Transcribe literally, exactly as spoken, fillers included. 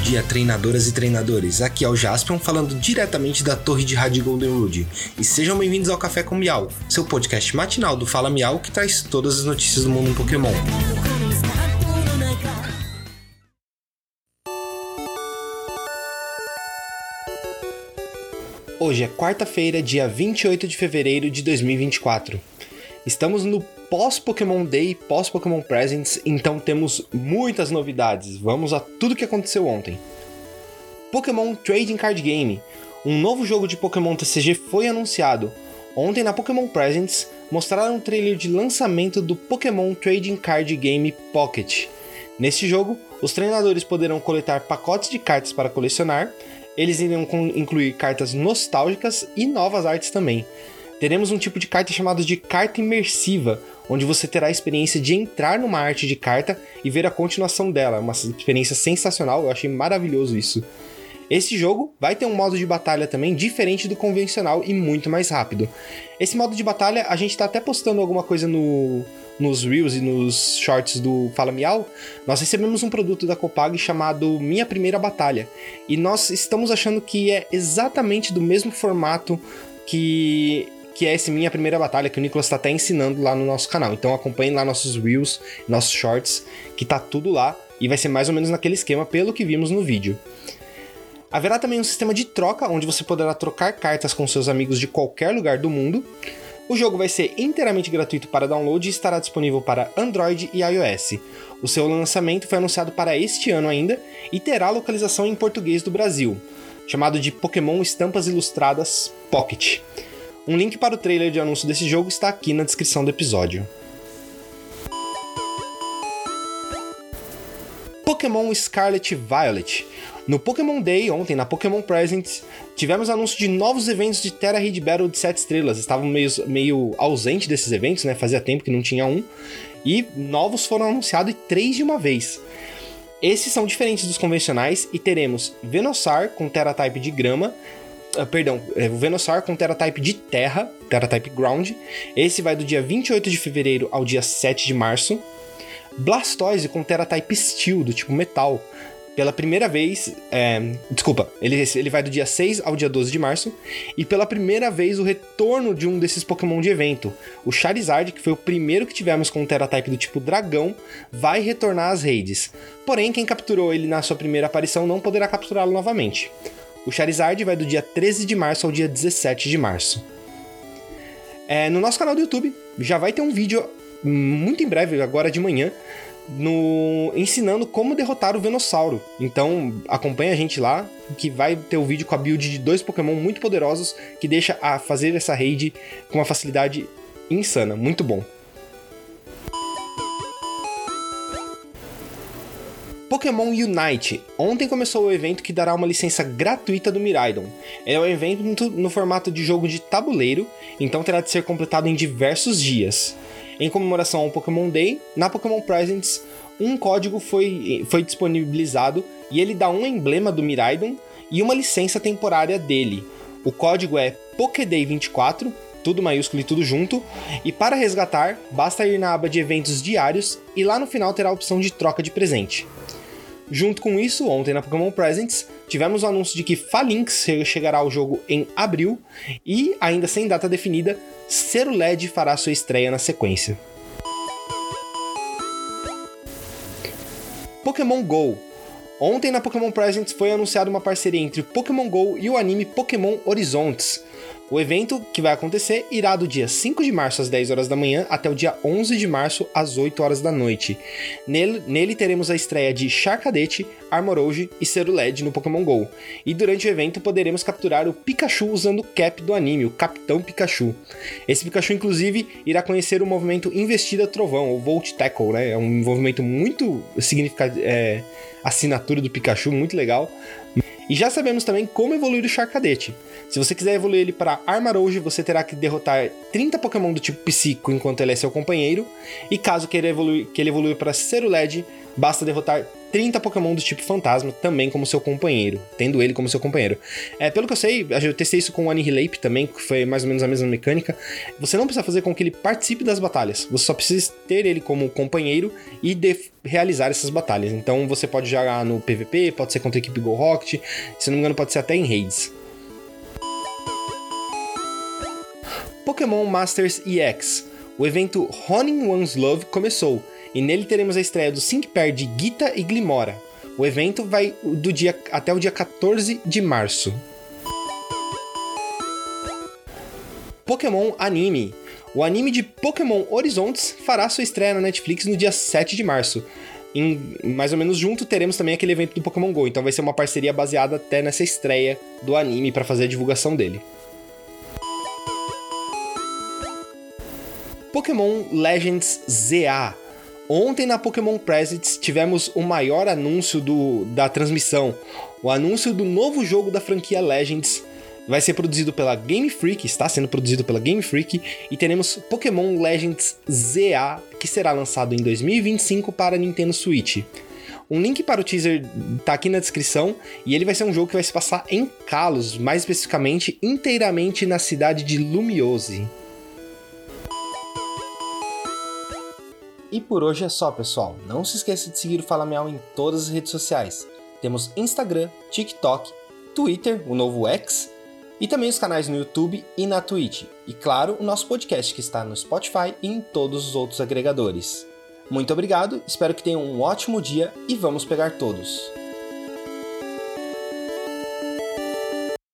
dia, treinadoras e treinadores. Aqui é o Jaspion falando diretamente da torre de rádio Goldenwood. E sejam bem-vindos ao Café com Miau, seu podcast matinal do Fala Miau que traz todas as notícias do mundo Pokémon. Hoje é quarta-feira, dia vinte e oito de fevereiro de dois mil e vinte e quatro. Estamos no pós-Pokémon Day, pós-Pokémon Presents, então temos muitas novidades. Vamos a tudo que aconteceu ontem. Pokémon Trading Card Game. Um novo jogo de Pokémon T C G foi anunciado. Ontem na Pokémon Presents, mostraram um trailer de lançamento do Pokémon Trading Card Game Pocket. Neste jogo, os treinadores poderão coletar pacotes de cartas para colecionar. Eles irão incluir cartas nostálgicas e novas artes também. Teremos um tipo de carta chamada de carta imersiva, onde você terá a experiência de entrar numa arte de carta e ver a continuação dela. Uma experiência sensacional, eu achei maravilhoso isso. Esse jogo vai ter um modo de batalha também diferente do convencional e muito mais rápido. Esse modo de batalha, a gente está até postando alguma coisa no, nos Reels e nos Shorts do Fala Miau. Nós recebemos um produto da Copag chamado Minha Primeira Batalha. E nós estamos achando que é exatamente do mesmo formato que... que é esse Minha Primeira Batalha, que o Nicolas está até ensinando lá no nosso canal. Então acompanhem lá nossos Reels, nossos Shorts, que tá tudo lá, e vai ser mais ou menos naquele esquema, pelo que vimos no vídeo. Haverá também um sistema de troca, onde você poderá trocar cartas com seus amigos de qualquer lugar do mundo. O jogo vai ser inteiramente gratuito para download e estará disponível para Android e iOS. O seu lançamento foi anunciado para este ano ainda, e terá localização em português do Brasil, chamado de Pokémon Estampas Ilustradas Pocket. Um link para o trailer de anúncio desse jogo está aqui na descrição do episódio. Pokémon Scarlet Violet. No Pokémon Day, ontem, na Pokémon Presents, tivemos anúncio de novos eventos de Terra Raid Battle de sete estrelas. Estavam meio, meio ausente desses eventos, né? Fazia tempo que não tinha um. E novos foram anunciados, e três de uma vez. Esses são diferentes dos convencionais e teremos Venusaur com Terra Type de grama. Uh, perdão, o Venusaur com Terra Type de terra, Terra Type Ground. Esse vai do dia vinte e oito de fevereiro ao dia sete de março. Blastoise com Terra Type Steel, do tipo metal. Pela primeira vez, é, desculpa, ele, ele vai do dia seis ao dia doze de março, e pela primeira vez o retorno de um desses Pokémon de evento. O Charizard, que foi o primeiro que tivemos com o Terra Type do tipo dragão, vai retornar às raids. Porém, quem capturou ele na sua primeira aparição não poderá capturá-lo novamente. O Charizard vai do dia treze de março ao dia dezessete de março. É, no nosso canal do YouTube já vai ter um vídeo muito em breve, agora de manhã, no, ensinando como derrotar o Venusaur. Então acompanha a gente lá, que vai ter o vídeo com a build de dois Pokémon muito poderosos, que deixa a fazer essa raid com uma facilidade insana, muito bom. Pokémon Unite. Ontem começou o evento que dará uma licença gratuita do Miraidon. É um evento no formato de jogo de tabuleiro, então terá de ser completado em diversos dias. Em comemoração ao Pokémon Day, na Pokémon Presents, um código foi, foi disponibilizado e ele dá um emblema do Miraidon e uma licença temporária dele. O código é Pokéday vinte e quatro, tudo maiúsculo e tudo junto, e para resgatar, basta ir na aba de eventos diários e lá no final terá a opção de troca de presente. Junto com isso, ontem na Pokémon Presents, tivemos o anúncio de que Falinks chegará ao jogo em abril e, ainda sem data definida, Cerulege fará sua estreia na sequência. Pokémon Go. Ontem na Pokémon Presents foi anunciada uma parceria entre o Pokémon Go e o anime Pokémon Horizontes. O evento, que vai acontecer, irá do dia cinco de março às dez horas da manhã até o dia onze de março às oito horas da noite. Nele, nele teremos a estreia de Charcadet, Armoroge e Cerulege no Pokémon Go. E durante o evento poderemos capturar o Pikachu usando o cap do anime, o Capitão Pikachu. Esse Pikachu, inclusive, irá conhecer o movimento Investida Trovão, ou Volt Tackle, né? É um movimento muito significativo, é, assinatura do Pikachu, muito legal. E já sabemos também como evoluir o Charcadet. Se você quiser evoluir ele para Armarouge, você terá que derrotar trinta Pokémon do tipo Psíquico enquanto ele é seu companheiro. E caso queira evoluir, que ele evolua para Cerulege, basta derrotar trinta Pokémon do tipo fantasma também como seu companheiro, tendo ele como seu companheiro. É, pelo que eu sei, eu testei isso com o Annihilape também, que foi mais ou menos a mesma mecânica. Você não precisa fazer com que ele participe das batalhas, você só precisa ter ele como companheiro e de realizar essas batalhas. Então você pode jogar no P V P, pode ser contra a equipe Go Rocket, se não me engano pode ser até em raids. Pokémon Masters E X. O evento Honing One's Love começou, e nele teremos a estreia do cinco pair de Gita e Glimora. O evento vai do dia até o dia quatorze de março. Pokémon Anime. O anime de Pokémon Horizontes fará sua estreia na Netflix no dia sete de março. Em, mais ou menos junto teremos também aquele evento do Pokémon Go, então vai ser uma parceria baseada até nessa estreia do anime para fazer a divulgação dele. Pokémon Legends Z A. Ontem na Pokémon Presents tivemos o maior anúncio do, da transmissão, o anúncio do novo jogo da franquia Legends. Vai ser produzido pela Game Freak, está sendo produzido pela Game Freak, e teremos Pokémon Legends Z A, que será lançado em dois mil e vinte e cinco para Nintendo Switch. Um link para o teaser tá aqui na descrição, e ele vai ser um jogo que vai se passar em Kalos, mais especificamente inteiramente na cidade de Lumiose. E por hoje é só, pessoal. Não se esqueça de seguir o Fala Miau em todas as redes sociais. Temos Instagram, TikTok, Twitter, o novo X, e também os canais no YouTube e na Twitch. E claro, o nosso podcast que está no Spotify e em todos os outros agregadores. Muito obrigado, espero que tenham um ótimo dia e vamos pegar todos!